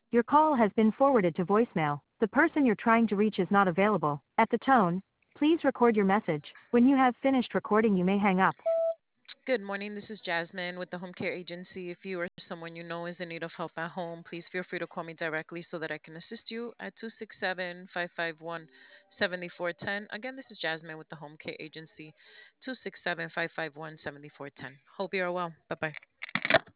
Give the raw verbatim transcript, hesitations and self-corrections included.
Your call has been forwarded to voicemail. The person you're trying to reach is not available. At the tone, please record your message. When you have finished recording, you may hang up. Good morning. This is Jasmine with the Home Care Agency. If you or someone you know is in need of help at home, please feel free to call me directly so that I can assist you at two six seven, five five one, seven four one zero. Again, this is Jasmine with the Home Care Agency, two six seven, five five one, seven four one zero. Hope you're well. Bye bye.